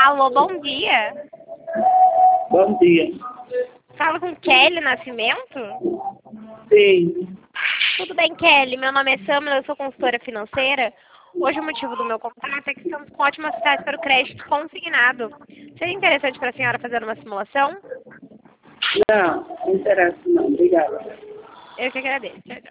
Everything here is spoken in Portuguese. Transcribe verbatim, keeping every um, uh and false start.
Alô, bom dia. Bom dia. Falo com Kelly Nascimento? Sim. Tudo bem, Kelly? Meu nome é Samila, eu sou consultora financeira. Hoje o motivo do meu contato é que estamos com ótimas taxas para o crédito consignado. Seria interessante para a senhora fazer uma simulação? Não, não interessa não. Obrigada. Eu que agradeço. Tchau, tchau.